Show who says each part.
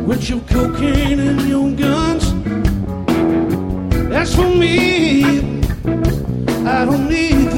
Speaker 1: with your cocaine and your guns. As for me, I don't need